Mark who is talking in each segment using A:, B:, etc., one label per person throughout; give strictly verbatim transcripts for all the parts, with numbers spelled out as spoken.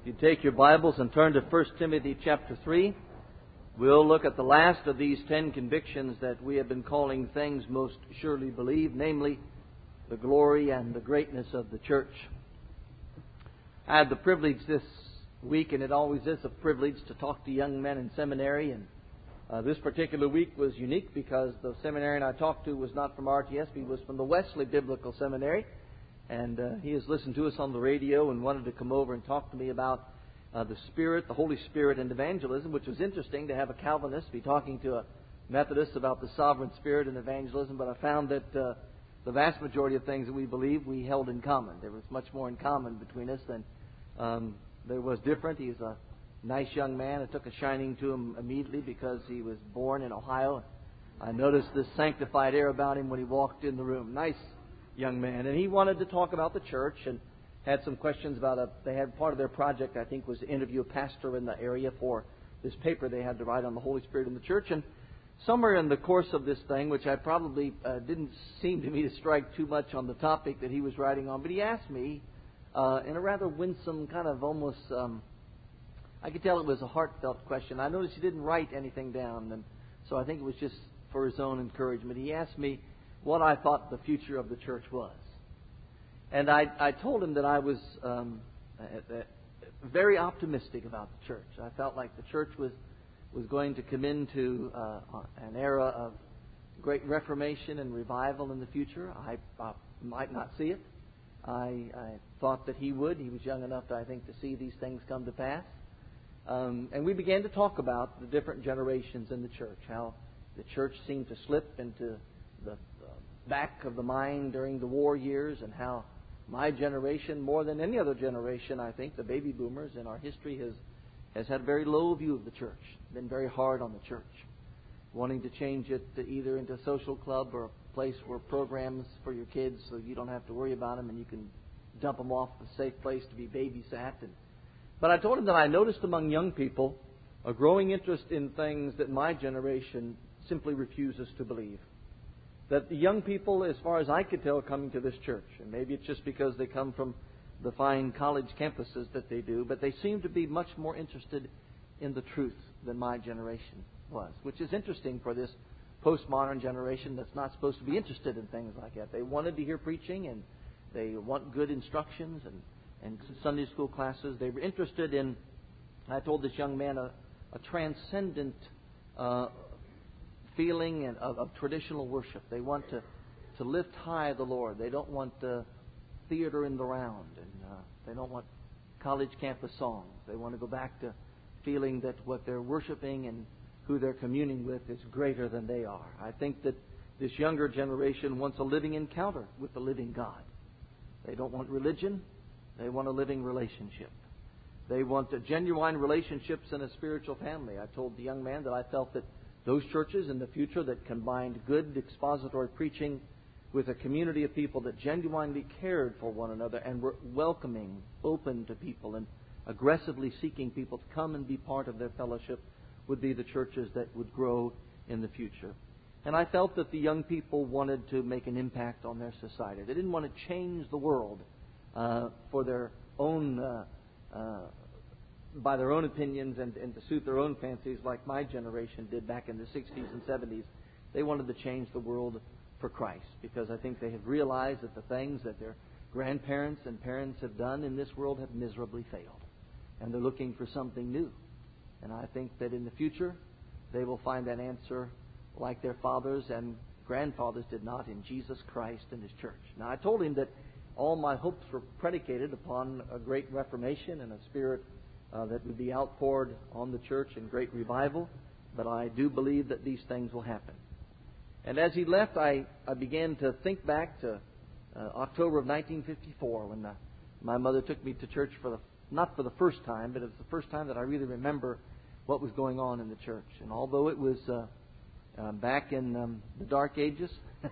A: you take your Bibles and turn to First Timothy chapter three, we'll look at the last of these ten convictions that we have been calling things most surely believed, namely the glory and the greatness of the church. I had the privilege this week, and it always is a privilege, to talk to young men in seminary, and uh, this particular week was unique because the seminarian I talked to was not from R T S, but he was from the Wesley Biblical Seminary. And uh, he has listened to us on the radio and wanted to come over and talk to me about uh, the Spirit, the Holy Spirit, and evangelism, which was interesting to have a Calvinist be talking to a Methodist about the sovereign Spirit and evangelism. But I found that uh, the vast majority of things that we believe we held in common. There was much more in common between us than um, there was different. He's a nice young man. I took a shining to him immediately because he was born in Ohio. I noticed this sanctified air about him when he walked in the room. Nice young man, and he wanted to talk about the church and had some questions about a. They had part of their project, I think, was to interview a pastor in the area for this paper they had to write on the Holy Spirit in the church. And somewhere in the course of this thing, which I probably uh, didn't seem to me to strike too much on the topic that he was writing on, but he asked me uh, in a rather winsome kind of almost. Um, I could tell it was a heartfelt question. I noticed he didn't write anything down, and so I think it was just for his own encouragement. He asked me what I thought the future of the church was. And I, I told him that I was um, uh, uh, very optimistic about the church. I felt like the church was, was going to come into uh, an era of great reformation and revival in the future. I, I might not see it. I, I thought that he would. He was young enough, I think, to see these things come to pass. Um, and we began to talk about the different generations in the church, how the church seemed to slip into the back of the mind during the war years, and how my generation, more than any other generation, I think, the baby boomers in our history, has has had a very low view of the church, been very hard on the church, wanting to change it to either into a social club or a place where programs for your kids so you don't have to worry about them and you can dump them off a safe place to be babysat. And, but I told him that I noticed among young people a growing interest in things that my generation simply refuses to believe. That the young people, as far as I could tell, coming to this church, and maybe it's just because they come from the fine college campuses that they do, but they seem to be much more interested in the truth than my generation was, which is interesting for this postmodern generation that's not supposed to be interested in things like that. They wanted to hear preaching, and they want good instructions and, and Sunday school classes. They were interested in, I told this young man, a, a transcendent uh feeling and of, of traditional worship. They want to, to lift high the Lord. They don't want uh, theater in the round, and uh, they don't want college campus songs. They want to go back to feeling that what they're worshiping and who they're communing with is greater than they are. I think that this younger generation wants a living encounter with the living God. They don't want religion. They want a living relationship. They want uh, genuine relationships in a spiritual family. I told the young man that I felt that those churches in the future that combined good expository preaching with a community of people that genuinely cared for one another and were welcoming, open to people, and aggressively seeking people to come and be part of their fellowship would be the churches that would grow in the future. And I felt that the young people wanted to make an impact on their society. They didn't want to change the world uh, for their own uh, uh by their own opinions and, and to suit their own fancies like my generation did back in the sixties and seventies. They wanted to change the world for Christ, because I think they have realized that the things that their grandparents and parents have done in this world have miserably failed. And they're looking for something new. And I think that in the future they will find that answer like their fathers and grandfathers did not, in Jesus Christ and His church. Now, I told him that all my hopes were predicated upon a great reformation and a spirit Uh, that would be outpoured on the church in great revival, but I do believe that these things will happen. And as he left, I, I began to think back to uh, October of nineteen fifty-four, when uh, my mother took me to church for the not for the first time, but it was the first time that I really remember what was going on in the church. And although it was uh, uh, back in um, the Dark Ages,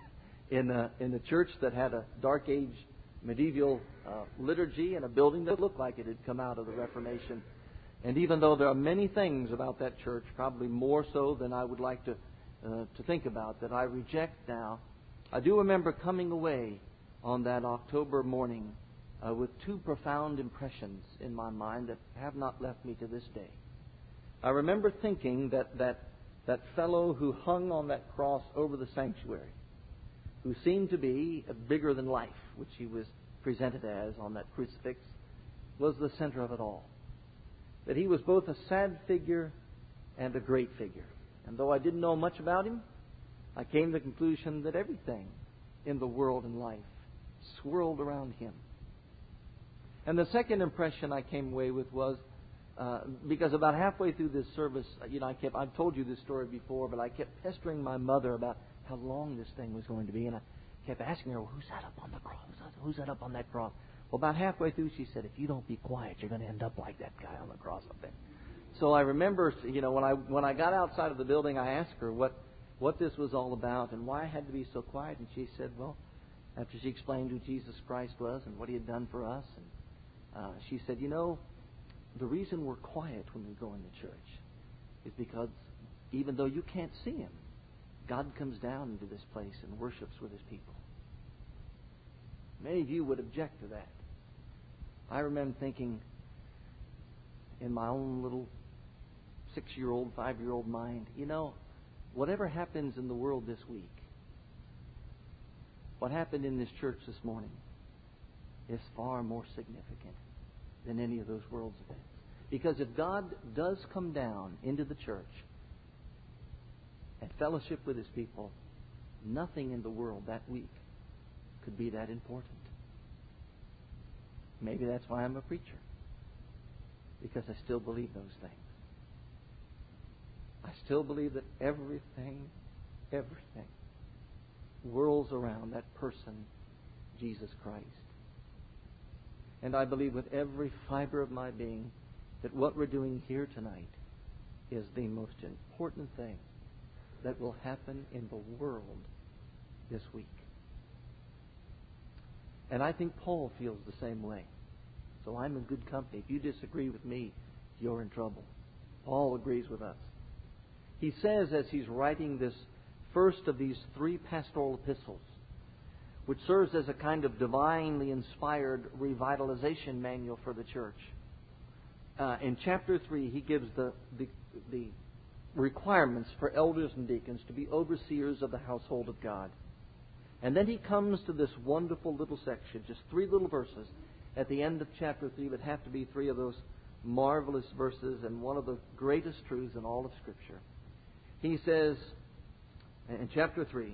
A: in uh, in a church that had a Dark Age medieval uh, liturgy and a building that looked like it had come out of the Reformation. And even though there are many things about that church, probably more so than I would like to uh, to think about, that I reject now, I do remember coming away on that October morning uh, with two profound impressions in my mind that have not left me to this day. I remember thinking that that, that fellow who hung on that cross over the sanctuary, who seemed to be bigger than life, which he was presented as on that crucifix, was the center of it all. That he was both a sad figure and a great figure. And though I didn't know much about him, I came to the conclusion that everything in the world and life swirled around him. And the second impression I came away with was, uh, because about halfway through this service, you know, I kept, I've told you this story before, but I kept pestering my mother about how long this thing was going to be. And I kept asking her, well, who's that up on the cross? Who's that up on that cross? Well, about halfway through, she said, if you don't be quiet, you're going to end up like that guy on the cross up there. So I remember, you know, when I when I got outside of the building, I asked her what, what this was all about and why I had to be so quiet. And she said, well, after she explained who Jesus Christ was and what He had done for us, and uh, she said, you know, the reason we're quiet when we go into church is because even though you can't see Him, God comes down into this place and worships with His people. Many of you would object to that. I remember thinking in my own little six-year-old, five-year-old mind, you know, whatever happens in the world this week, what happened in this church this morning is far more significant than any of those world's events. Because if God does come down into the church and fellowship with His people, nothing in the world that week could be that important. Maybe that's why I'm a preacher. Because I still believe those things. I still believe that everything, everything whirls around that person, Jesus Christ. And I believe with every fiber of my being that what we're doing here tonight is the most important thing that will happen in the world this week. And I think Paul feels the same way. So I'm in good company. If you disagree with me, you're in trouble. Paul agrees with us. He says as he's writing this first of these three pastoral epistles, which serves as a kind of divinely inspired revitalization manual for the church. Uh, in chapter three, he gives the, the, the requirements for elders and deacons to be overseers of the household of God. And then he comes to this wonderful little section, just three little verses at the end of chapter three, but have to be three of those marvelous verses and one of the greatest truths in all of Scripture. He says in chapter three,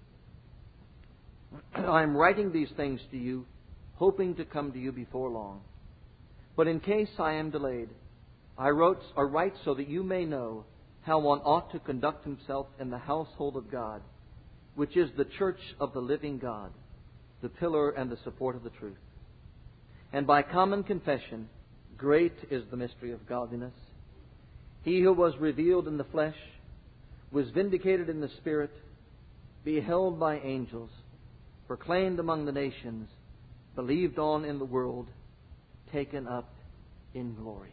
A: I am writing these things to you, hoping to come to you before long. But in case I am delayed, I wrote or write so that you may know how one ought to conduct himself in the household of God, which is the church of the living God, the pillar and the support of the truth. And by common confession, great is the mystery of godliness. He who was revealed in the flesh, was vindicated in the Spirit, beheld by angels, proclaimed among the nations, believed on in the world, taken up in glory.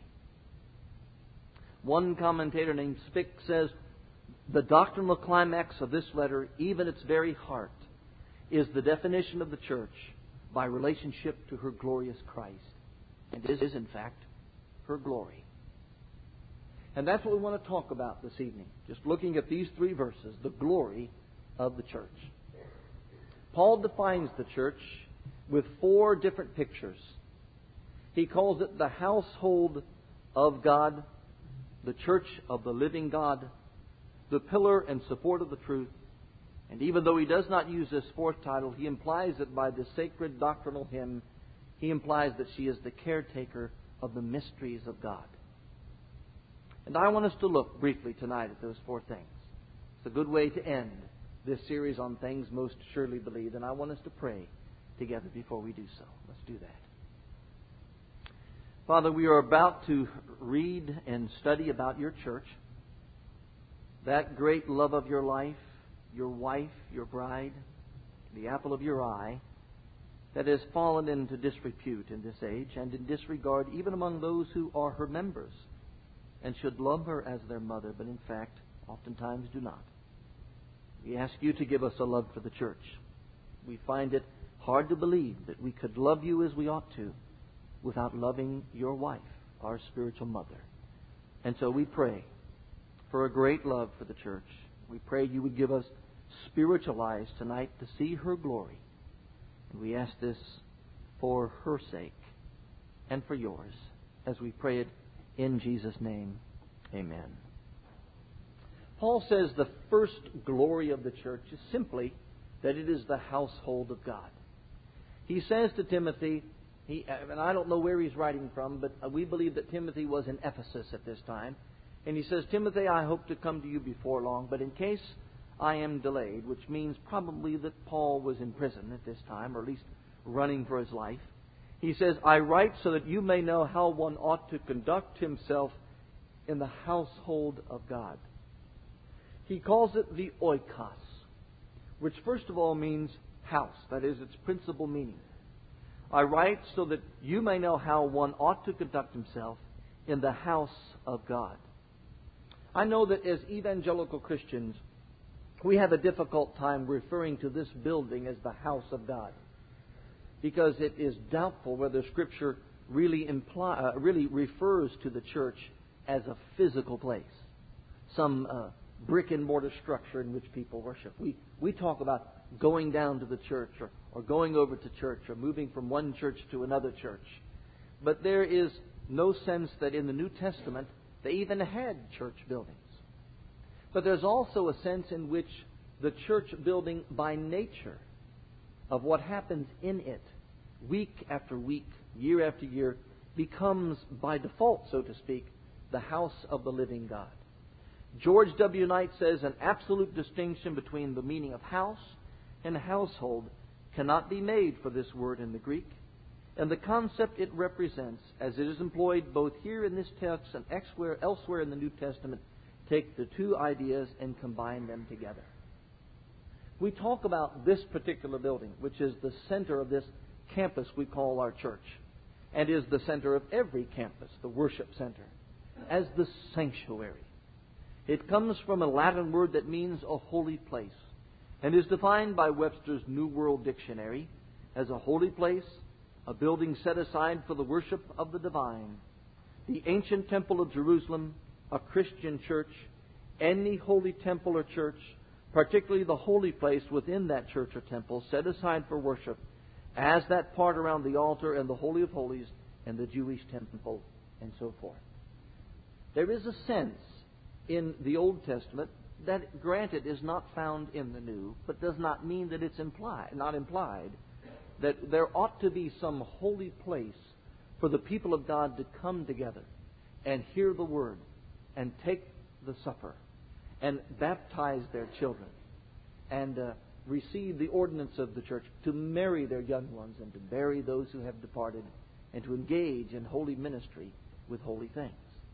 A: One commentator named Spick says, the doctrinal climax of this letter, even its very heart, is the definition of the church by relationship to her glorious Christ. And it is, in fact, her glory. And that's what we want to talk about this evening. Just looking at these three verses, the glory of the church. Paul defines the church with four different pictures. He calls it the household of God, the church of the living God, the pillar and support of the truth. And even though he does not use this fourth title, he implies that by the sacred doctrinal hymn, he implies that she is the caretaker of the mysteries of God. And I want us to look briefly tonight at those four things. It's a good way to end this series on things most surely believed. And I want us to pray together before we do so. Let's do that. Father, we are about to read and study about your church, that great love of your life, your wife, your bride, the apple of your eye, that has fallen into disrepute in this age and in disregard even among those who are her members and should love her as their mother, but in fact oftentimes do not. We ask you to give us a love for the church. We find it hard to believe that we could love you as we ought to without loving your wife, our spiritual mother. And so we pray for a great love for the church. We pray you would give us spiritual eyes tonight to see her glory. And we ask this for her sake and for yours as we pray it in Jesus' name. Amen. Paul says the first glory of the church is simply that it is the household of God. He says to Timothy, he, and I don't know where he's writing from, but we believe that Timothy was in Ephesus at this time. And he says, Timothy, I hope to come to you before long, but in case I am delayed, which means probably that Paul was in prison at this time, or at least running for his life. He says, I write so that you may know how one ought to conduct himself in the household of God. He calls it the oikos, which first of all means house. That is its principal meaning. I write so that you may know how one ought to conduct himself in the house of God. I know that as evangelical Christians, we have a difficult time referring to this building as the house of God, because it is doubtful whether Scripture really imply, uh, really refers to the church as a physical place, some uh, brick and mortar structure in which people worship. We we talk about going down to the church, or, or going over to church, or moving from one church to another church. But there is no sense that in the New Testament they even had church buildings. But there's also a sense in which the church building by nature of what happens in it, week after week, year after year, becomes by default, so to speak, the house of the living God. George W. Knight says an absolute distinction between the meaning of house and household cannot be made for this word in the Greek, and the concept it represents, as it is employed both here in this text and elsewhere in the New Testament, take the two ideas and combine them together. We talk about this particular building, which is the center of this campus we call our church, and is the center of every campus, the worship center, as the sanctuary. It comes from a Latin word that means a holy place, and is defined by Webster's New World Dictionary as a holy place, a building set aside for the worship of the divine, the ancient temple of Jerusalem, a Christian church, any holy temple or church, particularly the holy place within that church or temple set aside for worship, as that part around the altar and the Holy of Holies and the Jewish temple, and so forth. There is a sense in the Old Testament that, granted, is not found in the New, but does not mean that it's implied, not implied, that there ought to be some holy place for the people of God to come together and hear the Word and take the supper and baptize their children and uh, receive the ordinance of the church, to marry their young ones and to bury those who have departed, and to engage in holy ministry with holy things.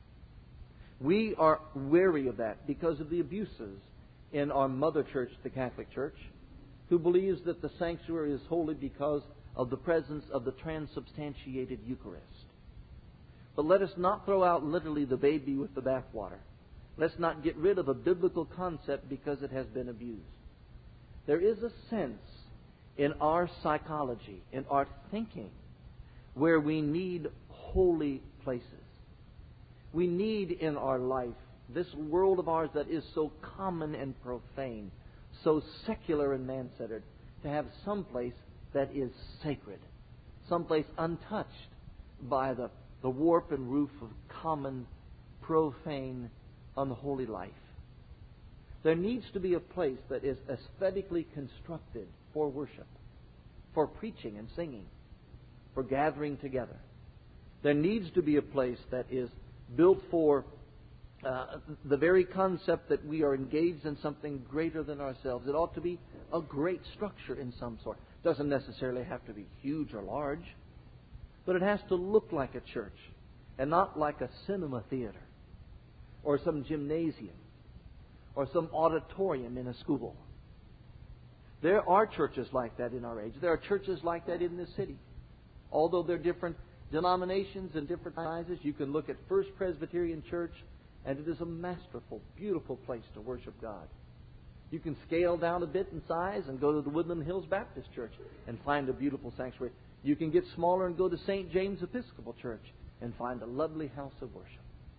A: We are wary of that because of the abuses in our mother church, the Catholic Church, who believes that the sanctuary is holy because of the presence of the transubstantiated Eucharist. But let us not throw out literally the baby with the bathwater. Let's not get rid of a biblical concept because it has been abused. There is a sense in our psychology, in our thinking, where we need holy places. We need in our life, this world of ours that is so common and profane, so secular and man-centered, to have some place that is sacred, some place untouched by the, the warp and roof of common, profane, unholy life. There needs to be a place that is aesthetically constructed for worship, for preaching and singing, for gathering together. There needs to be a place that is built for uh, the very concept that we are engaged in something greater than ourselves. It ought to be a great structure in some sort. It doesn't necessarily have to be huge or large, but it has to look like a church and not like a cinema theater or some gymnasium or some auditorium in a school. There are churches like that in our age. There are churches like that in this city. Although they're different denominations and different sizes, you can look at First Presbyterian Church, and it is a masterful, beautiful place to worship God. You can scale down a bit in size and go to the Woodland Hills Baptist Church and find a beautiful sanctuary. You can get smaller and go to Saint James Episcopal Church and find a lovely house of worship.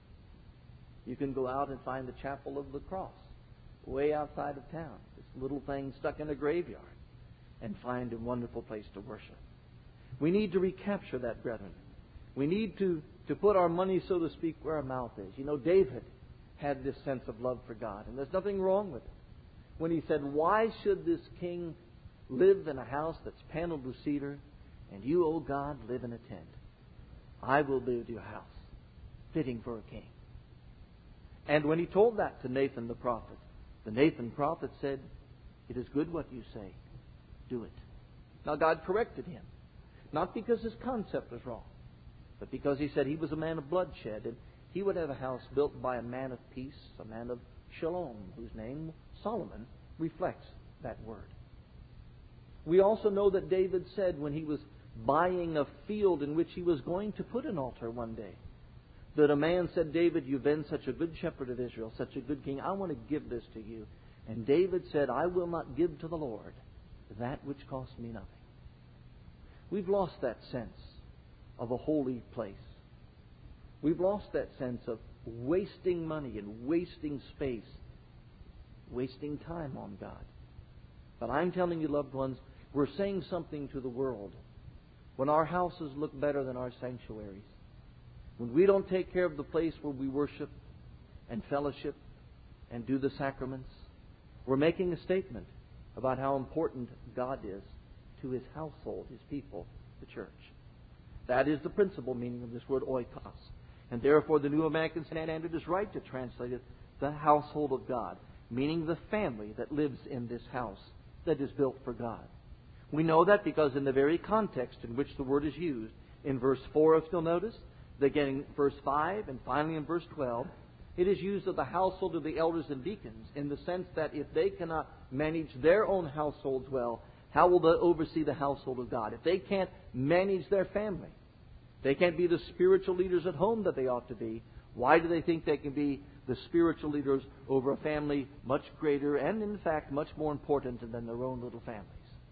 A: You can go out and find the Chapel of the Cross way outside of town, this little thing stuck in a graveyard, and find a wonderful place to worship. We need to recapture that, brethren. We need to, to put our money, so to speak, where our mouth is. You know, David had this sense of love for God, and there's nothing wrong with it. When he said, "Why should this king live in a house that's paneled with cedar, and you, O God, live in a tent? I will build you a house fitting for a king." And when he told that to Nathan the prophet, the Nathan prophet said, "It is good what you say. Do it." Now God corrected him, not because his concept was wrong, but because he said he was a man of bloodshed, and he would have a house built by a man of peace, a man of shalom, whose name, Solomon, reflects that word. We also know that David said when he was buying a field in which he was going to put an altar one day, that a man said, "David, you've been such a good shepherd of Israel, such a good king. I want to give this to you." And David said, "I will not give to the Lord that which costs me nothing." We've lost that sense of a holy place. We've lost that sense of wasting money and wasting space, wasting time on God. But I'm telling you, loved ones, we're saying something to the world when our houses look better than our sanctuaries. When we don't take care of the place where we worship and fellowship and do the sacraments, we're making a statement about how important God is to His household, His people, the church. That is the principal meaning of this word oikos. And therefore the New American Standard is right to translate it the household of God, meaning the family that lives in this house that is built for God. We know that because in the very context in which the word is used, in verse four, if you'll notice, beginning verse five, and finally in verse twelve, it is used of the household of the elders and deacons in the sense that if they cannot manage their own households well, how will they oversee the household of God? If they can't manage their family, they can't be the spiritual leaders at home that they ought to be, why do they think they can be the spiritual leaders over a family much greater and, in fact, much more important than their own little families?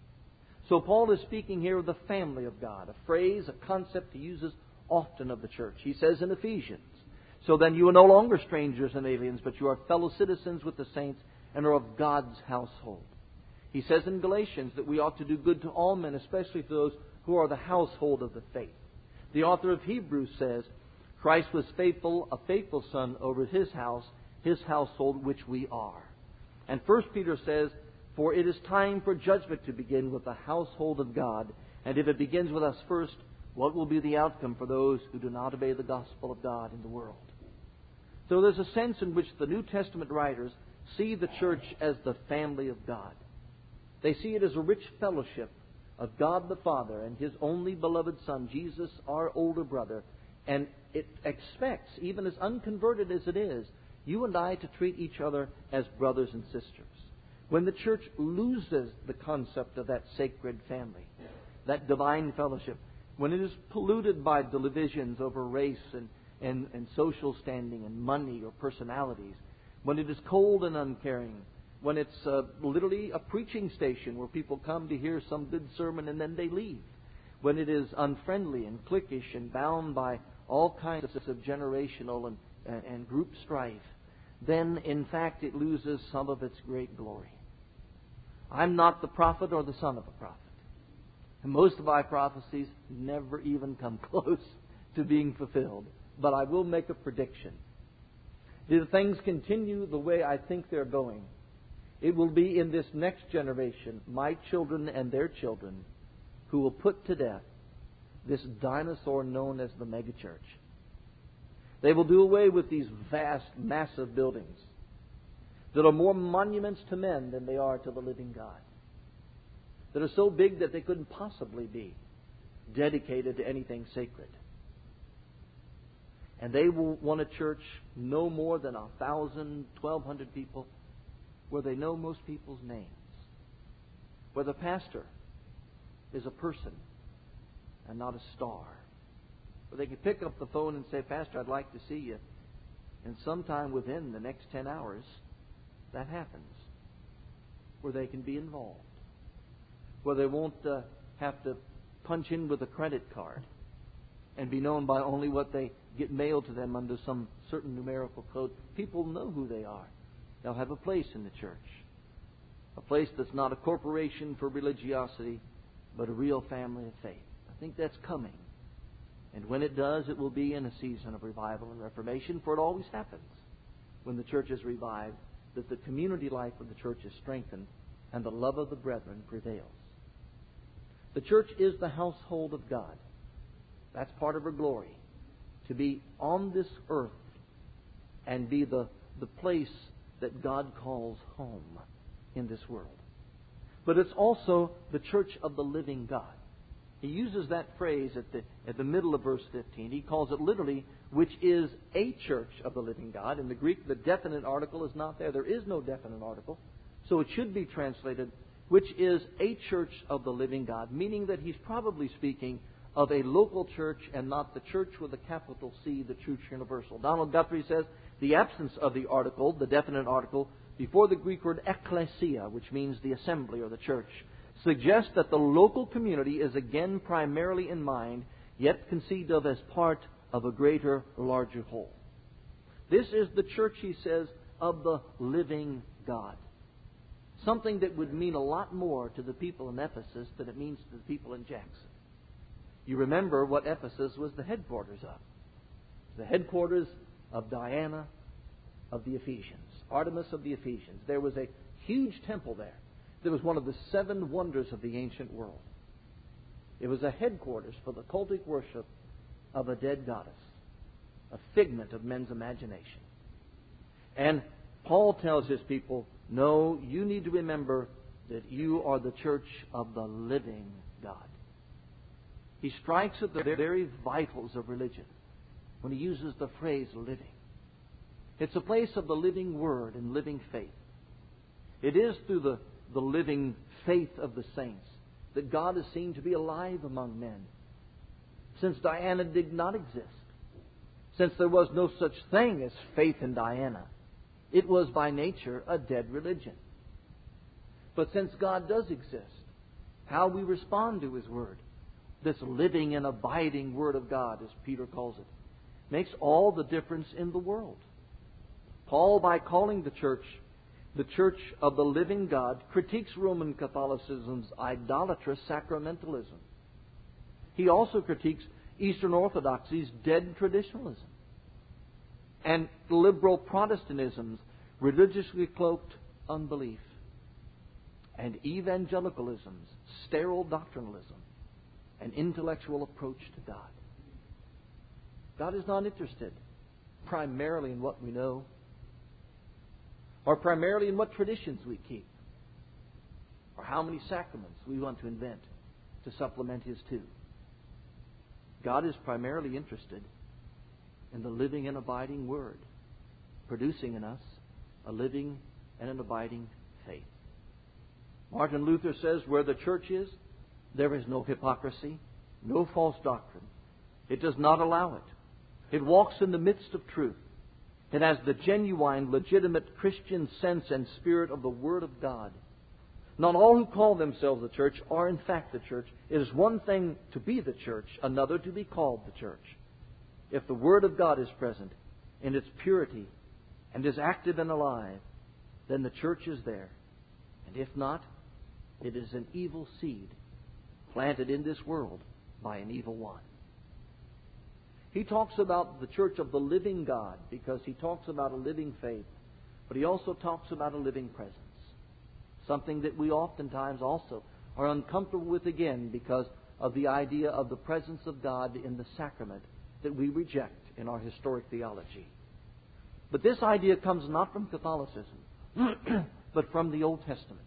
A: So Paul is speaking here of the family of God, a phrase, a concept he uses often of the church. He says in Ephesians, "So then you are no longer strangers and aliens, but you are fellow citizens with the saints and are of God's household." He says in Galatians that we ought to do good to all men, especially to those who are the household of the faith. The author of Hebrews says, "Christ was faithful, a faithful son over His house, His household, which we are." And First Peter says, "For it is time for judgment to begin with the household of God. And if it begins with us first, what will be the outcome for those who do not obey the gospel of God in the world?" So there's a sense in which the New Testament writers see the church as the family of God. They see it as a rich fellowship of God the Father and His only beloved Son, Jesus, our older brother. And it expects, even as unconverted as it is, you and I to treat each other as brothers and sisters. When the church loses the concept of that sacred family, that divine fellowship, when it is polluted by the divisions over race and, and, and social standing and money or personalities, when it is cold and uncaring, when it's uh, literally a preaching station where people come to hear some good sermon and then they leave, when it is unfriendly and cliquish and bound by all kinds of generational and, and, and group strife, then in fact it loses some of its great glory. I'm not the prophet or the son of a prophet. And most of my prophecies never even come close to being fulfilled. But I will make a prediction. If things continue the way I think they're going, it will be in this next generation, my children and their children, who will put to death this dinosaur known as the megachurch. They will do away with these vast, massive buildings that are more monuments to men than they are to the living God, that are so big that they couldn't possibly be dedicated to anything sacred. And they will want a church no more than a thousand, twelve hundred people, where they know most people's names, where the pastor is a person and not a star, where they can pick up the phone and say, "Pastor, I'd like to see you." And sometime within the next ten hours, that happens. where they can be involved, where they won't uh, have to punch in with a credit card and be known by only what they get mailed to them under some certain numerical code. People know who they are. They'll have a place in the church, a place that's not a corporation for religiosity, but a real family of faith. I think that's coming. And when it does, it will be in a season of revival and reformation, for it always happens when the church is revived, that the community life of the church is strengthened and the love of the brethren prevails. The church is the household of God. That's part of her glory, to be on this earth and be the, the place that God calls home in this world. But it's also the church of the living God. He uses that phrase at the, at the middle of verse fifteen. He calls it literally, which is a church of the living God. In the Greek, the definite article is not there. There is no definite article. So it should be translated, which is a church of the living God, meaning that he's probably speaking of a local church and not the church with a capital C, the Church Universal. Donald Guthrie says the absence of the article, the definite article, before the Greek word ekklesia, which means the assembly or the church, suggests that the local community is again primarily in mind, yet conceived of as part of a greater, larger whole. This is the church, he says, of the living God. Something that would mean a lot more to the people in Ephesus than it means to the people in Jackson. You remember what Ephesus was the headquarters of. The headquarters of Diana of the Ephesians, Artemis of the Ephesians. There was a huge temple there. There was one of the seven wonders of the ancient world. It was a headquarters for the cultic worship of a dead goddess, a figment of men's imagination. And Paul tells his people, no, you need to remember that you are the church of the living God. He strikes at the very vitals of religion when he uses the phrase living. It's a place of the living Word and living faith. It is through the, the living faith of the saints that God is seen to be alive among men. Since Diana did not exist, since there was no such thing as faith in Diana, it was by nature a dead religion. But since God does exist, how we respond to His Word, this living and abiding Word of God, as Peter calls it, makes all the difference in the world. Paul, by calling the church the church of the living God, critiques Roman Catholicism's idolatrous sacramentalism. He also critiques Eastern Orthodoxy's dead traditionalism and liberal Protestantism's religiously cloaked unbelief and evangelicalism's sterile doctrinalism and intellectual approach to God. God is not interested primarily in what we know or primarily in what traditions we keep or how many sacraments we want to invent to supplement His two. God is primarily interested in the living and abiding Word, producing in us a living and an abiding faith. Martin Luther says, where the church is, there is no hypocrisy, no false doctrine. It does not allow it. It walks in the midst of truth. It has the genuine, legitimate Christian sense and spirit of the Word of God. Not all who call themselves the church are in fact the church. It is one thing to be the church, another to be called the church. If the Word of God is present in its purity and is active and alive, then the church is there. And if not, it is an evil seed planted in this world by an evil one. He talks about the church of the living God because he talks about a living faith, but he also talks about a living presence. Something that we oftentimes also are uncomfortable with again because of the idea of the presence of God in the sacrament that we reject in our historic theology. But this idea comes not from Catholicism, but from the Old Testament.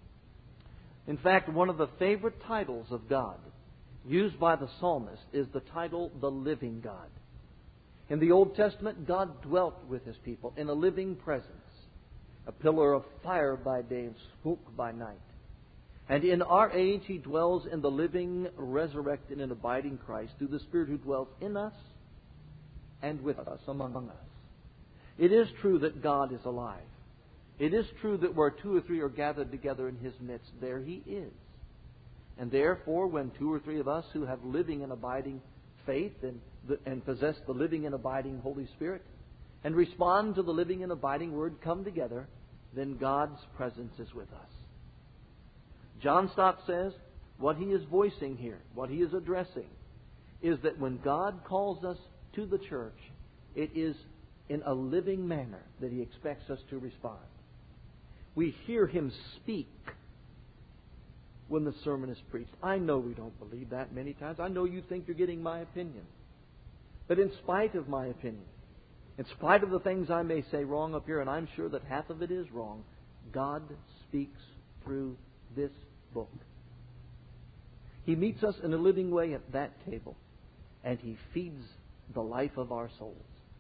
A: In fact, one of the favorite titles of God used by the psalmist is the title, the living God. In the Old Testament, God dwelt with His people in a living presence, a pillar of fire by day and smoke by night. And in our age, He dwells in the living, resurrected, and abiding Christ through the Spirit who dwells in us and with us, among us. It is true that God is alive. It is true that where two or three are gathered together in His midst, there He is. And therefore, when two or three of us who have living and abiding faith and, the, and possess the living and abiding Holy Spirit and respond to the living and abiding Word come together, then God's presence is with us. John Stott says what he is voicing here, what he is addressing, is that when God calls us to the church, it is in a living manner that He expects us to respond. We hear Him speak when the sermon is preached. I know we don't believe that many times. I know you think you're getting my opinion. But in spite of my opinion, in spite of the things I may say wrong up here, and I'm sure that half of it is wrong, God speaks through this book. He meets us in a living way at that table, and He feeds the life of our souls.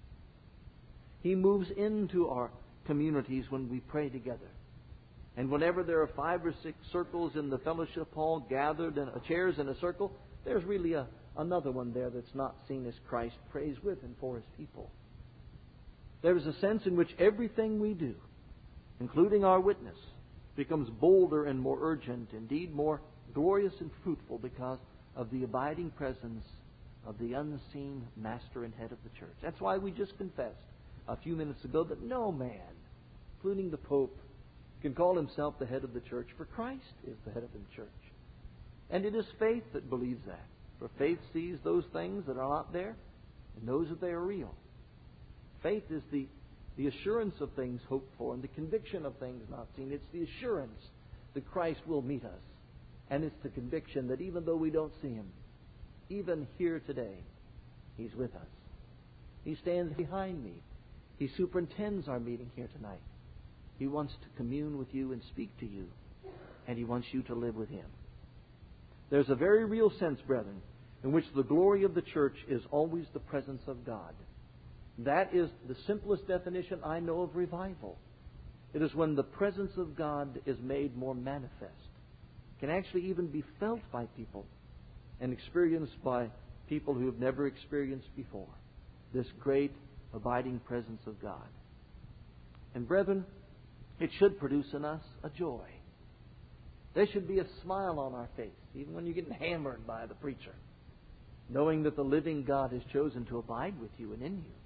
A: He moves into our communities when we pray together. And whenever there are five or six circles in the fellowship hall gathered in chairs in a circle, there's really a, another one there that's not seen as Christ prays with and for His people. There is a sense in which everything we do, including our witness, becomes bolder and more urgent, indeed more glorious and fruitful because of the abiding presence of the unseen Master and Head of the church. That's why we just confessed a few minutes ago that no man, including the Pope, can call himself the head of the church, for Christ is the head of the church. And it is faith that believes that. For faith sees those things that are not there and knows that they are real. Faith is the, the assurance of things hoped for and the conviction of things not seen. It's the assurance that Christ will meet us. And it's the conviction that even though we don't see Him, even here today, He's with us. He stands behind me. He superintends our meeting here tonight. He wants to commune with you and speak to you, and He wants you to live with Him. There's a very real sense, brethren, in which the glory of the church is always the presence of God. That is the simplest definition I know of revival. It is when the presence of God is made more manifest, can actually even be felt by people and experienced by people who have never experienced before this great abiding presence of God. And brethren, it should produce in us a joy. There should be a smile on our face, even when you're getting hammered by the preacher, knowing that the living God has chosen to abide with you and in you.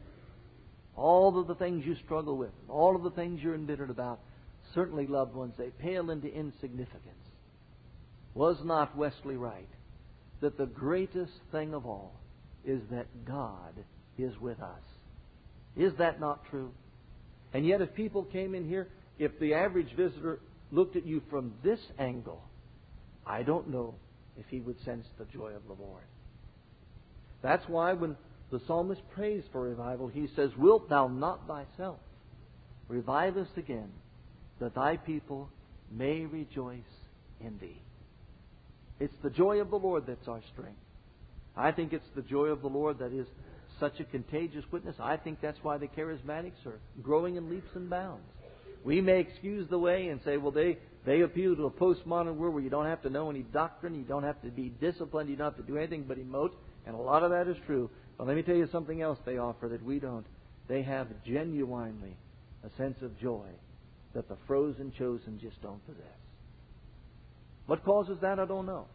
A: All of the things you struggle with, all of the things you're embittered about, certainly, loved ones, they pale into insignificance. Was not Wesley right that the greatest thing of all is that God is with us? Is that not true? And yet if people came in here, if the average visitor looked at you from this angle, I don't know if he would sense the joy of the Lord. That's why when the psalmist prays for revival, he says, "Wilt thou not thyself revive us again, that thy people may rejoice in thee?" It's the joy of the Lord that's our strength. I think it's the joy of the Lord that is such a contagious witness. I think that's why the charismatics are growing in leaps and bounds. We may excuse the way and say, well, they, they appeal to a postmodern world where you don't have to know any doctrine, you don't have to be disciplined, you don't have to do anything but emote, and a lot of that is true. But let me tell you something else they offer that we don't. They have genuinely a sense of joy that the frozen chosen just don't possess. What causes that, I don't know.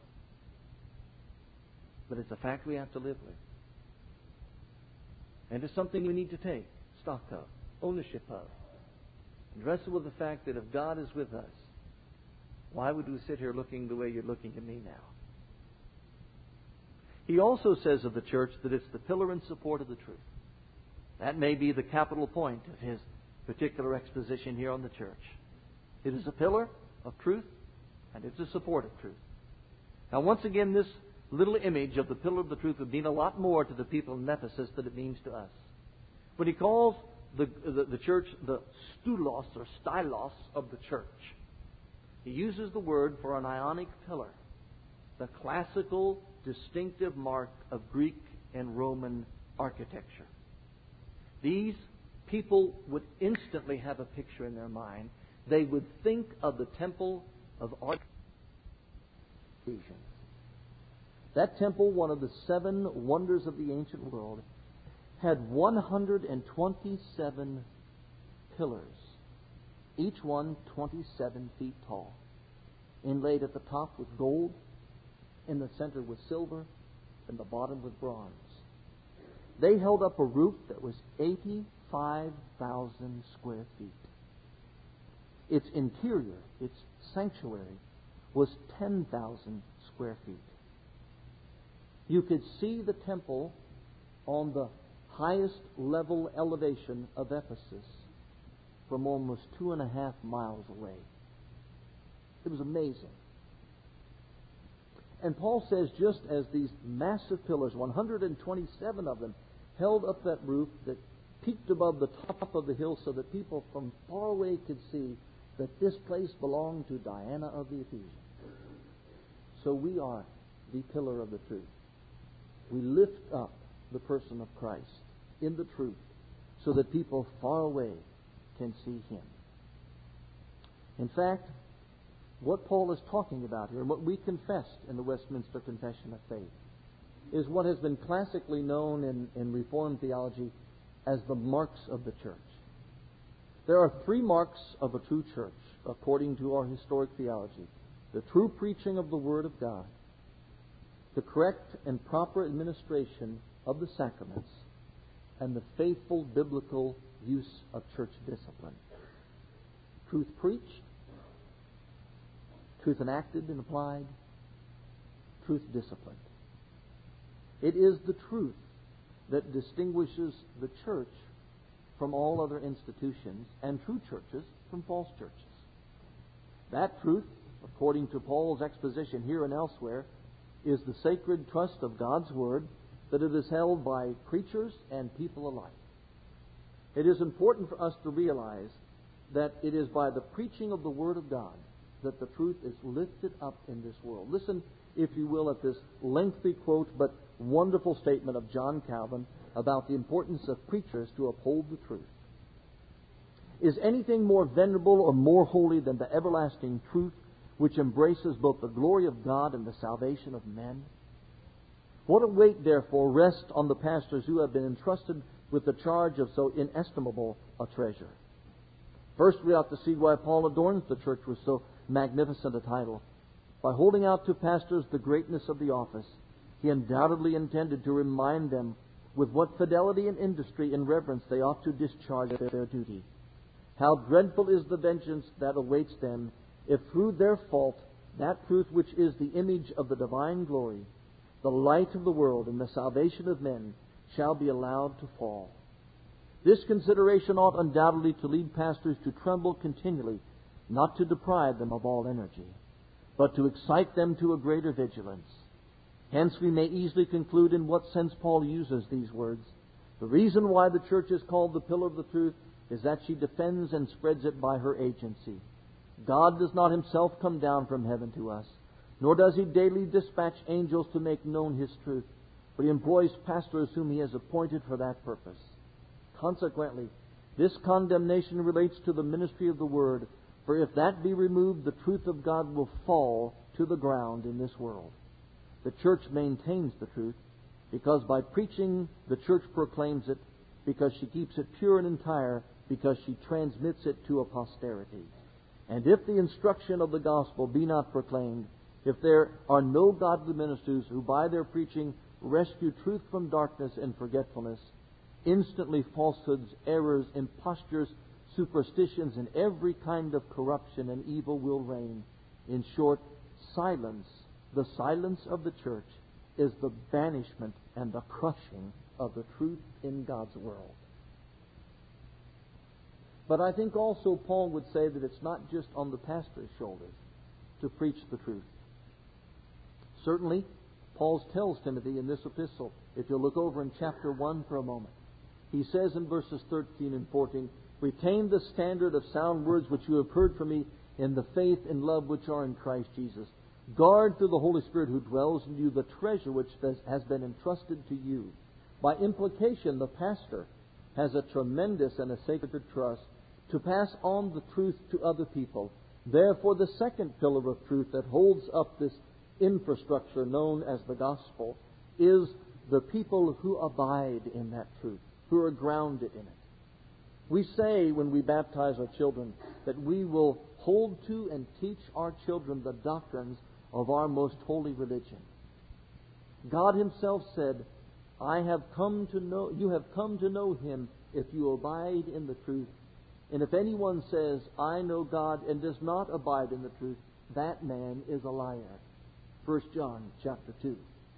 A: But it's a fact we have to live with. And it's something we need to take stock of, ownership of, and wrestle with the fact that if God is with us, why would we sit here looking the way you're looking at me now? He also says of the church that it's the pillar and support of the truth. That may be the capital point of his particular exposition here on the church. It is a pillar of truth, and it's a support of truth. Now, once again, this little image of the pillar of the truth would mean a lot more to the people in Ephesus than it means to us. When he calls the, the, the church the stulos or stylos of the church, he uses the word for an ionic pillar, the classical distinctive mark of Greek and Roman architecture. These people would instantly have a picture in their mind. They would think of the temple of Artemis. That temple, one of the seven wonders of the ancient world, had one hundred twenty-seven pillars, each one twenty-seven feet tall, inlaid at the top with gold, in the center with silver, and the bottom with bronze. They held up a roof that was eighty-five thousand square feet. Its interior, its sanctuary, was ten thousand square feet. You could see the temple on the highest level elevation of Ephesus from almost two and a half miles away. It was amazing. And Paul says, just as these massive pillars, one hundred twenty-seven of them, held up that roof that peaked above the top of the hill so that people from far away could see that this place belonged to Diana of the Ephesians. So we are the pillar of the truth. We lift up the person of Christ in the truth so that people far away can see Him. In fact, what Paul is talking about here, and what we confessed in the Westminster Confession of Faith, is what has been classically known in, in Reformed theology as the marks of the church. There are three marks of a true church, according to our historic theology: the true preaching of the Word of God, the correct and proper administration of the sacraments, and the faithful biblical use of church discipline. Truth preached, truth enacted and applied, truth disciplined. It is the truth that distinguishes the church from all other institutions and true churches from false churches. That truth, according to Paul's exposition here and elsewhere, is the sacred trust of God's Word, that it is held by preachers and people alike. It is important for us to realize that it is by the preaching of the Word of God that the truth is lifted up in this world. Listen, if you will, at this lengthy quote but wonderful statement of John Calvin about the importance of preachers to uphold the truth. Is anything more venerable or more holy than the everlasting truth, which embraces both the glory of God and the salvation of men? What a weight, therefore, rests on the pastors who have been entrusted with the charge of so inestimable a treasure. First, we ought to see why Paul adorns the church with so magnificent a title. By holding out to pastors the greatness of the office, he undoubtedly intended to remind them with what fidelity and industry and reverence they ought to discharge their duty. How dreadful is the vengeance that awaits them if through their fault that truth which is the image of the divine glory, the light of the world and the salvation of men, shall be allowed to fall. This consideration ought undoubtedly to lead pastors to tremble continually, not to deprive them of all energy, but to excite them to a greater vigilance. Hence we may easily conclude in what sense Paul uses these words. The reason why the church is called the pillar of the truth is that she defends and spreads it by her agency. God does not Himself come down from heaven to us, nor does He daily dispatch angels to make known His truth, but He employs pastors whom He has appointed for that purpose. Consequently, this condemnation relates to the ministry of the Word, for if that be removed, the truth of God will fall to the ground in this world. The church maintains the truth, because by preaching the church proclaims it, because she keeps it pure and entire, because she transmits it to a posterity. And if the instruction of the gospel be not proclaimed, if there are no godly ministers who by their preaching rescue truth from darkness and forgetfulness, instantly falsehoods, errors, impostures, superstitions, and every kind of corruption and evil will reign. In short, silence, the silence of the church, is the banishment and the crushing of the truth in God's world. But I think also Paul would say that it's not just on the pastor's shoulders to preach the truth. Certainly, Paul tells Timothy in this epistle, if you'll look over in chapter one for a moment, he says in verses thirteen and fourteen, "Retain the standard of sound words which you have heard from me in the faith and love which are in Christ Jesus. Guard through the Holy Spirit who dwells in you the treasure which has been entrusted to you." By implication, the pastor has a tremendous and a sacred trust to pass on the truth to other people. Therefore, the second pillar of truth that holds up this infrastructure known as the gospel is the people who abide in that truth, who are grounded in it. We say when we baptize our children that we will hold to and teach our children the doctrines of our most holy religion. God Himself said, I have come to know, you have come to know Him if you abide in the truth. And if anyone says, I know God, and does not abide in the truth, that man is a liar. First John chapter two.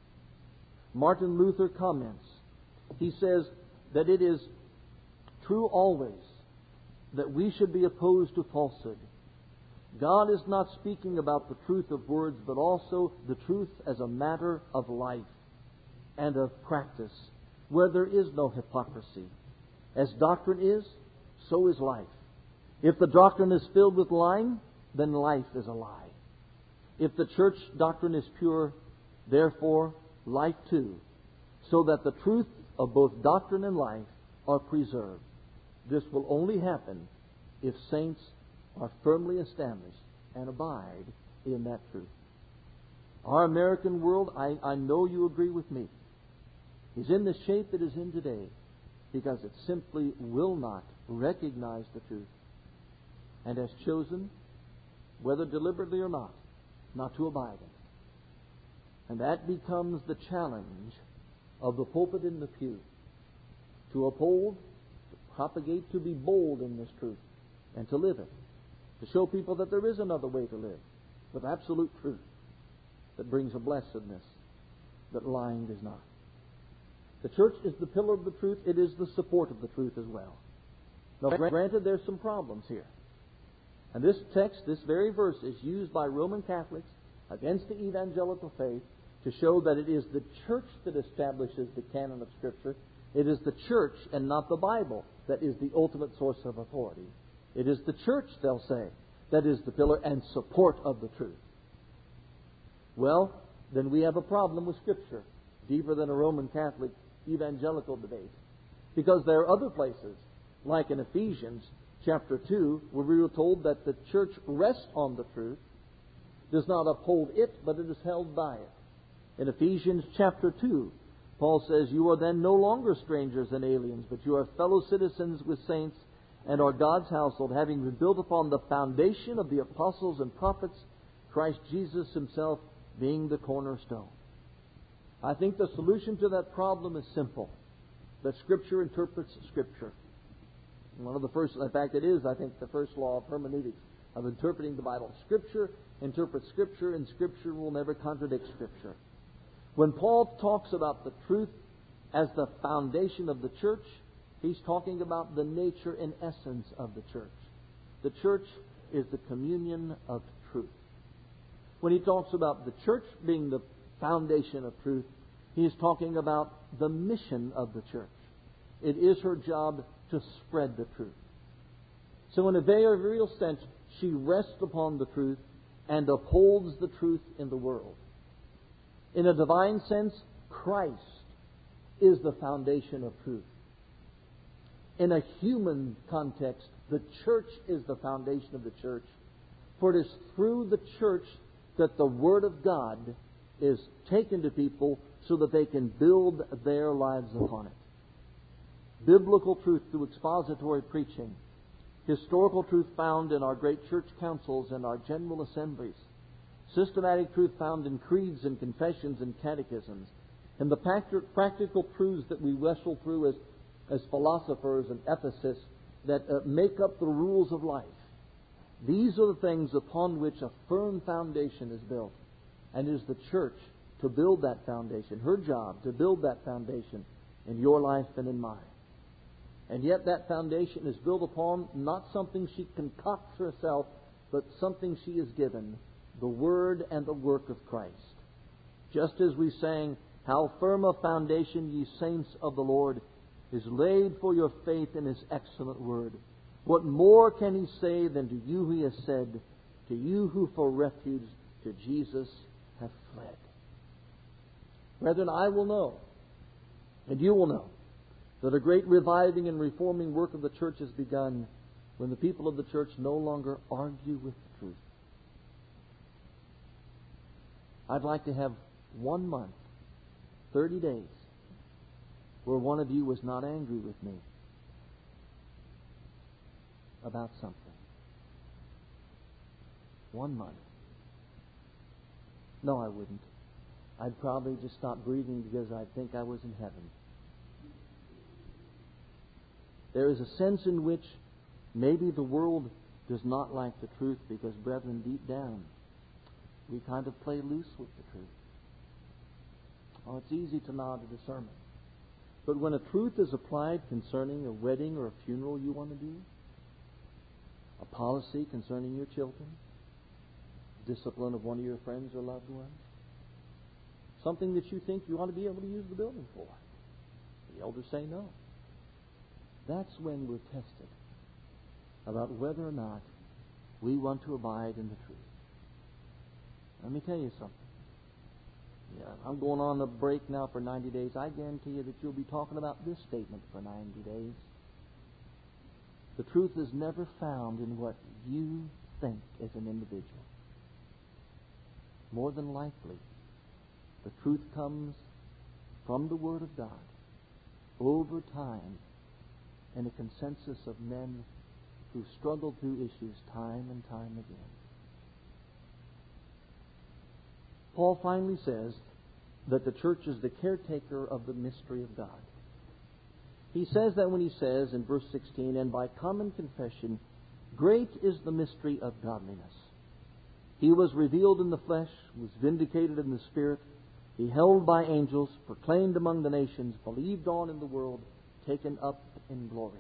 A: Martin Luther comments. He says that it is true always that we should be opposed to falsehood. God is not speaking about the truth of words, but also the truth as a matter of life and of practice, where there is no hypocrisy. As doctrine is, so is life. If the doctrine is filled with lying, then life is a lie. If the church doctrine is pure, therefore life too, so that the truth of both doctrine and life are preserved. This will only happen if saints are firmly established and abide in that truth. Our American world, I, I know you agree with me, is in the shape it is in today because it simply will not recognize the truth and has chosen, whether deliberately or not, not to abide in it. And that becomes the challenge of the pulpit and the pew, to uphold, to propagate, to be bold in this truth, and to live it, to show people that there is another way to live, with absolute truth, that brings a blessedness that lying does not. The church is the pillar of the truth. It is the support of the truth as well. Now, granted, there's some problems here. And this text, this very verse, is used by Roman Catholics against the evangelical faith to show that it is the church that establishes the canon of Scripture. It is the church and not the Bible that is the ultimate source of authority. It is the church, they'll say, that is the pillar and support of the truth. Well, then we have a problem with Scripture, deeper than a Roman Catholic evangelical debate. Because there are other places, like in Ephesians chapter two, where we were told that the church rests on the truth, does not uphold it, but it is held by it. In Ephesians chapter two, Paul says, you are then no longer strangers and aliens, but you are fellow citizens with saints and are God's household, having been built upon the foundation of the apostles and prophets, Christ Jesus Himself being the cornerstone. I think the solution to that problem is simple. That Scripture interprets Scripture. One of the first, in fact it is, I think, the first law of hermeneutics, of interpreting the Bible. Scripture interprets Scripture, and Scripture will never contradict Scripture. When Paul talks about the truth as the foundation of the church, he's talking about the nature and essence of the church. The church is the communion of truth. When he talks about the church being the foundation of truth, he is talking about the mission of the church. It is her job to spread the truth. So in a very real sense, she rests upon the truth and upholds the truth in the world. In a divine sense, Christ is the foundation of truth. In a human context, the church is the foundation of the church. For it is through the church that the Word of God is taken to people so that they can build their lives upon it. Biblical truth through expository preaching. Historical truth found in our great church councils and our general assemblies. Systematic truth found in creeds and confessions and catechisms. And the practical truths that we wrestle through as, as philosophers and ethicists that uh, make up the rules of life. These are the things upon which a firm foundation is built. And it is the church to build that foundation, her job to build that foundation in your life and in mine. And yet that foundation is built upon not something she concocts herself, but something she is given, the Word and the work of Christ. Just as we sang, how firm a foundation, ye saints of the Lord, is laid for your faith in His excellent Word. What more can He say than to you He has said, to you who for refuge to Jesus have fled? Brethren, I will know, and you will know, that a great reviving and reforming work of the church has begun when the people of the church no longer argue with the truth. I'd like to have one month, thirty days, where one of you was not angry with me. about something. One month. No, I wouldn't. I'd probably just stop breathing because I'd think I was in heaven. There is a sense in which maybe the world does not like the truth because, brethren, deep down, we kind of play loose with the truth. Oh, it's easy to nod at a sermon. But when a truth is applied concerning a wedding or a funeral you want to do, a policy concerning your children, discipline of one of your friends or loved ones, something that you think you ought to be able to use the building for, the elders say no. That's when we're tested about whether or not we want to abide in the truth. Let me tell you something. Yeah, I'm going on a break now for ninety days. I guarantee you that you'll be talking about this statement for ninety days. The truth is never found in what you think as an individual. More than likely, the truth comes from the Word of God over time in a consensus of men who struggled through issues time and time again. Paul finally says that the church is the caretaker of the mystery of God. He says that when he says in verse sixteen, and by common confession, great is the mystery of godliness. He was revealed in the flesh, was vindicated in the Spirit, beheld by angels, proclaimed among the nations, believed on in the world, taken up in glory.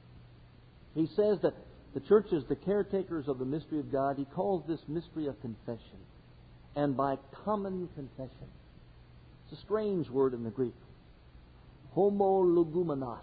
A: He says that the church is the caretakers of the mystery of God. He calls this mystery of confession. And by common confession. It's a strange word in the Greek. Homologumenos.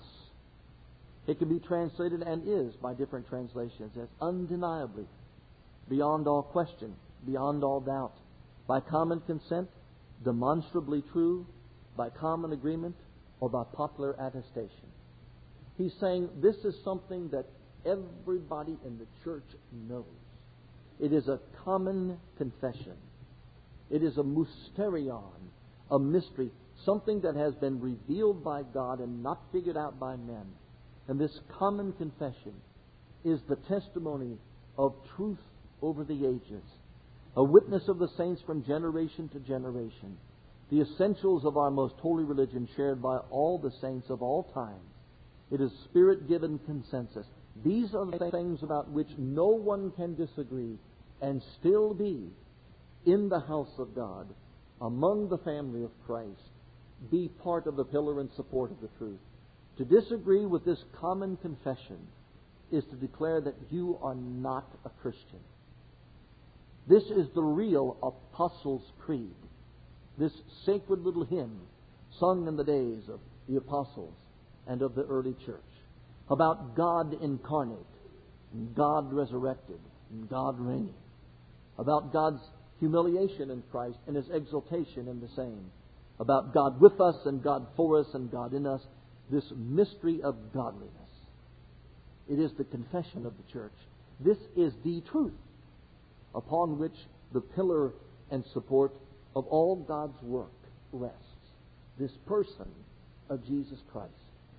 A: It can be translated, and is by different translations, as undeniably, beyond all question, beyond all doubt, by common consent, demonstrably true, by common agreement, or by popular attestation. He's saying this is something that everybody in the church knows. It is a common confession. It is a mysterion, a mystery, something that has been revealed by God and not figured out by men. And this common confession is the testimony of truth over the ages, a witness of the saints from generation to generation, the essentials of our most holy religion shared by all the saints of all times. It is Spirit-given consensus. These are the things about which no one can disagree and still be in the house of God, among the family of Christ, be part of the pillar and support of the truth. To disagree with this common confession is to declare that you are not a Christian. This is the real Apostles' Creed, this sacred little hymn sung in the days of the apostles and of the early church about God incarnate, and God resurrected, and God reigning, about God's humiliation in Christ and His exaltation in the same, about God with us and God for us and God in us, this mystery of godliness. It is the confession of the church. This is the truth upon which the pillar and support of all God's work rests. This person of Jesus Christ.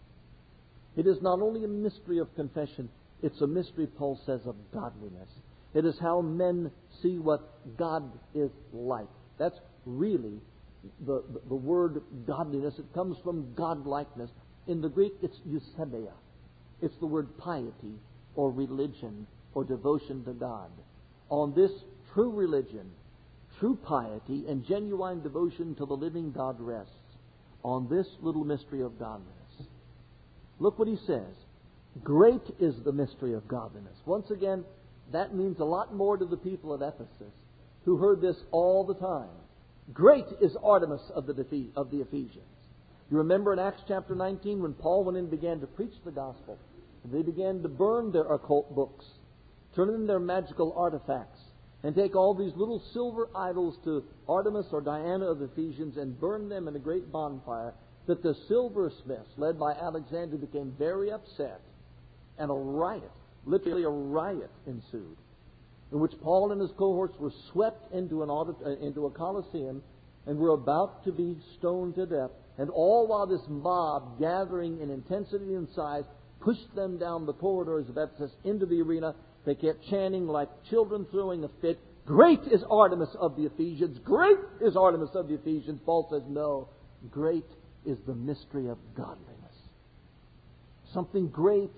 A: It is not only a mystery of confession, it's a mystery, Paul says, of godliness. It is how men see what God is like. That's really the, the, the word godliness. It comes from godlikeness. In the Greek, it's eusebia. It's the word piety or religion or devotion to God. On this true religion, true piety, and genuine devotion to the living God rests on this little mystery of godliness. Look what he says. Great is the mystery of godliness. Once again, that means a lot more to the people of Ephesus who heard this all the time. Great is Artemis of the, of the Ephesians. You remember in Acts chapter nineteen when Paul went in and began to preach the gospel. They began to burn their occult books, turn in their magical artifacts, and take all these little silver idols to Artemis or Diana of the Ephesians and burn them in a great bonfire, that the silversmiths, led by Alexander, became very upset, and a riot, literally a riot, ensued, in which Paul and his cohorts were swept into an audit, uh, into a coliseum and were about to be stoned to death. And all while this mob, gathering in intensity and size, pushed them down the corridors of Ephesus into the arena. They kept chanting like children throwing a fit, "Great is Artemis of the Ephesians! Great is Artemis of the Ephesians!" Paul says, no, great is the mystery of godliness. Something great.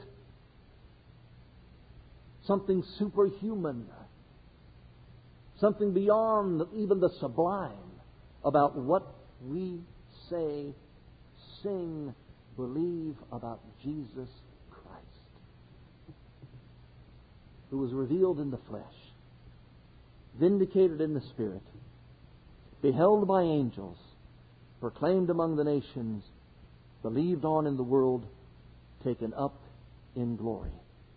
A: Something superhuman. Something beyond even the sublime about what we say, sing, believe about Jesus Christ, who was revealed in the flesh, vindicated in the Spirit, beheld by angels, proclaimed among the nations, believed on in the world, taken up in glory.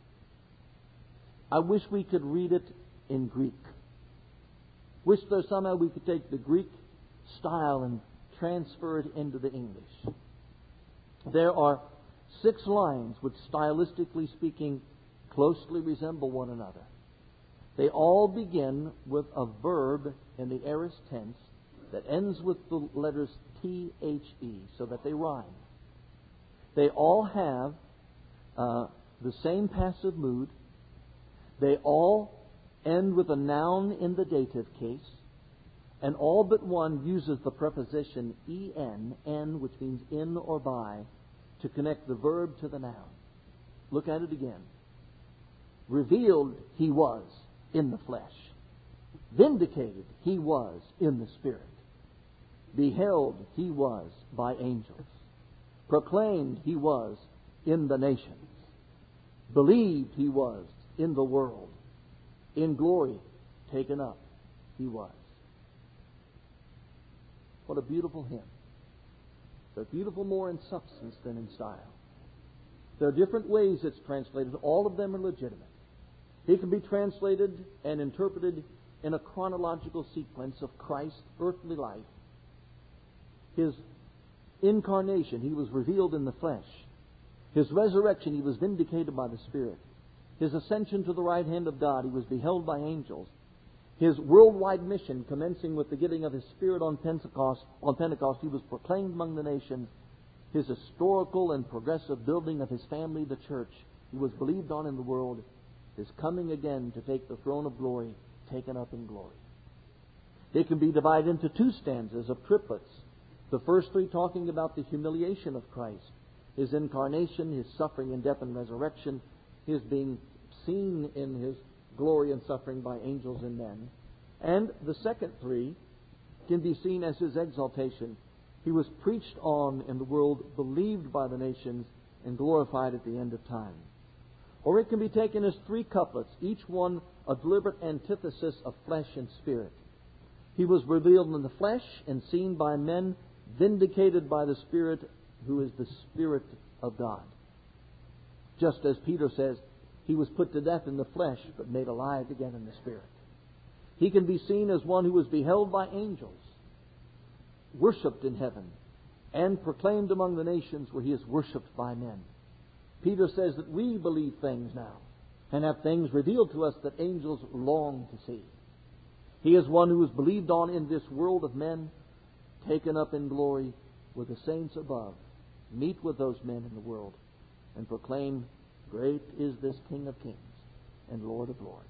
A: I wish we could read it in Greek. Wish there somehow we could take the Greek style and transfer it into the English. There are six lines which, stylistically speaking, closely resemble one another. They all begin with a verb in the aorist tense that ends with the letters T H E, so that they rhyme. They all have uh, the same passive mood. They all end with a noun in the dative case. And all but one uses the preposition en, en, which means in or by, to connect the verb to the noun. Look at it again. Revealed he was in the flesh. Vindicated he was in the Spirit. Beheld he was by angels. Proclaimed he was in the nations. Believed he was in the world. In glory taken up he was. What a beautiful hymn. They're beautiful more in substance than in style. There are different ways it's translated. All of them are legitimate. It can be translated and interpreted in a chronological sequence of Christ's earthly life. His incarnation, he was revealed in the flesh. His resurrection, he was vindicated by the Spirit. His ascension to the right hand of God, he was beheld by angels. His worldwide mission, commencing with the giving of His Spirit on Pentecost, on Pentecost, he was proclaimed among the nations. His historical and progressive building of His family, the church, he was believed on in the world. His coming again to take the throne of glory, taken up in glory. They can be divided into two stanzas of triplets. The first three talking about the humiliation of Christ, His incarnation, His suffering and death and resurrection, His being seen in His glory and suffering by angels and men. And the second three can be seen as His exaltation. He was preached on in the world, believed by the nations, and glorified at the end of time. Or it can be taken as three couplets, each one a deliberate antithesis of flesh and spirit. He was revealed in the flesh and seen by men, vindicated by the Spirit, who is the Spirit of God. Just as Peter says, He was put to death in the flesh, but made alive again in the Spirit. He can be seen as one who was beheld by angels, worshipped in heaven, and proclaimed among the nations where He is worshipped by men. Peter says that we believe things now, and have things revealed to us that angels long to see. He is one who is believed on in this world of men, taken up in glory with the saints above, meet with those men in the world, and proclaim, "Great is this King of Kings and Lord of Lords."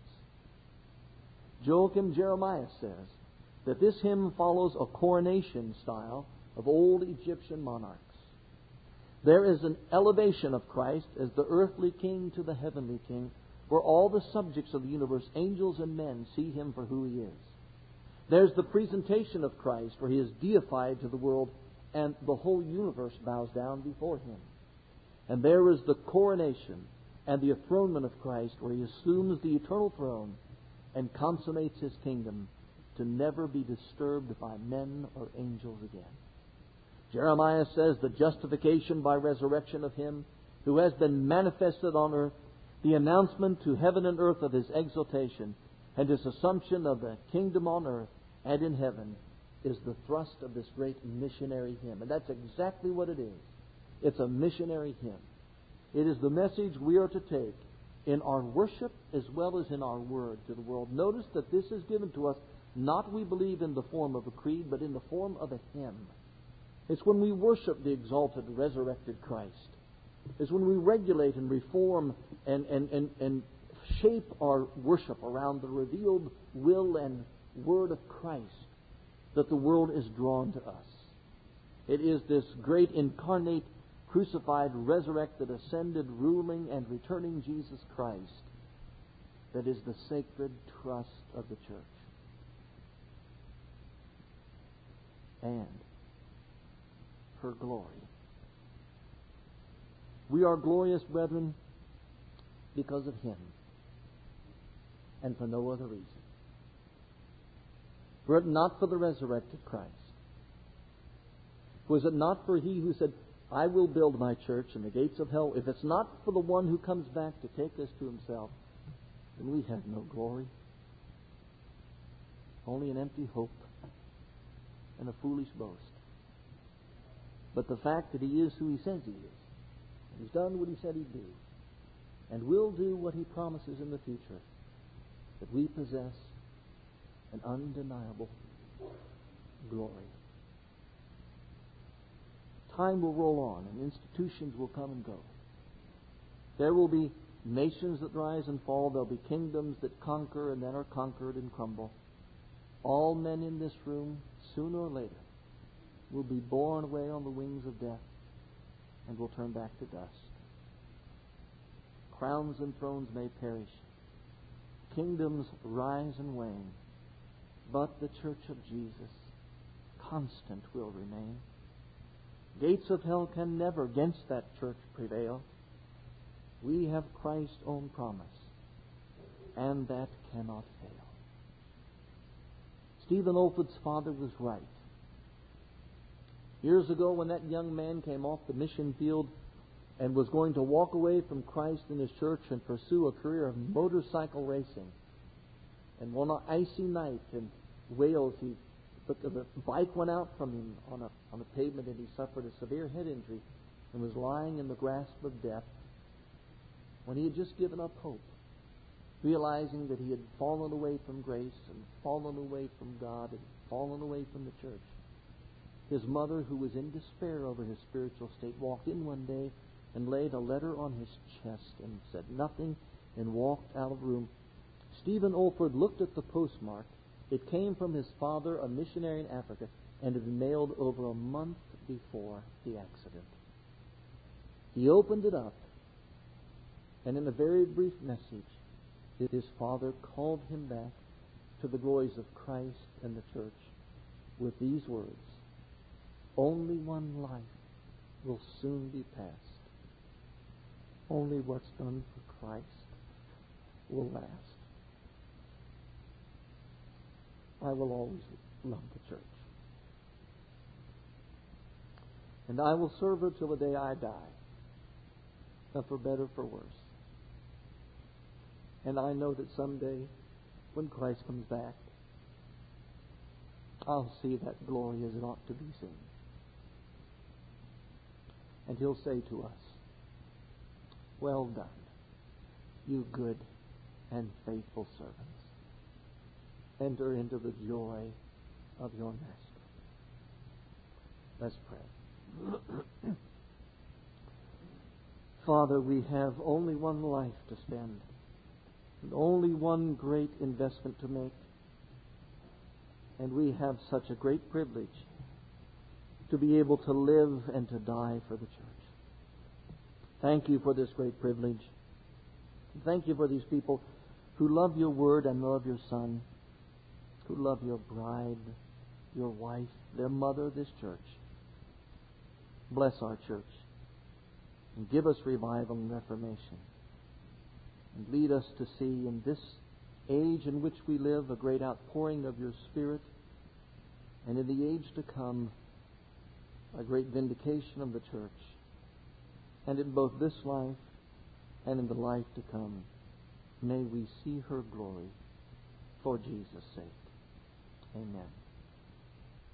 A: Joachim Jeremiah says that this hymn follows a coronation style of old Egyptian monarchs. There is an elevation of Christ as the earthly King to the heavenly King, where all the subjects of the universe, angels and men, see Him for who He is. There's the presentation of Christ, where He is deified to the world, and the whole universe bows down before Him. And there is the coronation and the enthronement of Christ, where He assumes the eternal throne and consummates His kingdom to never be disturbed by men or angels again. Jeremiah says the justification by resurrection of Him who has been manifested on earth, the announcement to heaven and earth of His exaltation, and His assumption of the kingdom on earth and in heaven, is the thrust of this great missionary hymn. And that's exactly what it is. It's a missionary hymn. It is the message we are to take in our worship as well as in our word to the world. Notice that this is given to us not, we believe, in the form of a creed, but in the form of a hymn. It's when we worship the exalted, resurrected Christ is when we regulate and reform and, and, and, and shape our worship around the revealed will and word of Christ, that the world is drawn to us. It is this great incarnate, crucified, resurrected, ascended, ruling, and returning Jesus Christ that is the sacred trust of the church. And her glory. We are glorious, brethren, because of Him, and for no other reason. Were it not for the resurrected Christ, was it not for He who said, I will build my church, and the gates of hell, if it's not for the one who comes back to take us to Himself, then we have no glory. Only an empty hope and a foolish boast. But the fact that He is who He says He is, and He's done what He said He'd do, and will do what He promises in the future, that we possess an undeniable glory. Time will roll on, and institutions will come and go. There will be nations that rise and fall. There will be kingdoms that conquer and then are conquered and crumble. All men in this room, sooner or later, will be borne away on the wings of death and will turn back to dust. Crowns and thrones may perish. Kingdoms rise and wane. But the church of Jesus, constant, will remain. Gates of hell can never against that church prevail. We have Christ's own promise, and that cannot fail. Stephen Olford's father was right. Years ago, when that young man came off the mission field and was going to walk away from Christ and His church and pursue a career of motorcycle racing, and one icy night in Wales, he but the bike went out from him on a on a pavement, and he suffered a severe head injury and was lying in the grasp of death. When he had just given up hope, realizing that he had fallen away from grace and fallen away from God and fallen away from the church, his mother, who was in despair over his spiritual state, walked in one day and laid a letter on his chest and said nothing and walked out of the room. Stephen Olford looked at the postmark. It came from his father, a missionary in Africa, and had been mailed over a month before the accident. He opened it up, and in a very brief message, his father called him back to the glories of Christ and the church with these words: only one life will soon be past. Only what's done for Christ will last. I will always love the church. And I will serve her till the day I die, not for better, for worse. And I know that someday, when Christ comes back, I'll see that glory as it ought to be seen. And He'll say to us, well done, you good and faithful servants. Enter into the joy of your Master. Let's pray. Father, we have only one life to spend, and only one great investment to make. And we have such a great privilege to be able to live and to die for the church. Thank You for this great privilege. Thank You for these people who love Your Word and love Your Son, who love Your bride, Your wife, their mother, this church. Bless our church and give us revival and reformation. And lead us to see in this age in which we live a great outpouring of Your Spirit, and in the age to come a great vindication of the church, and in both this life and in the life to come may we see her glory for Jesus' sake. Amen.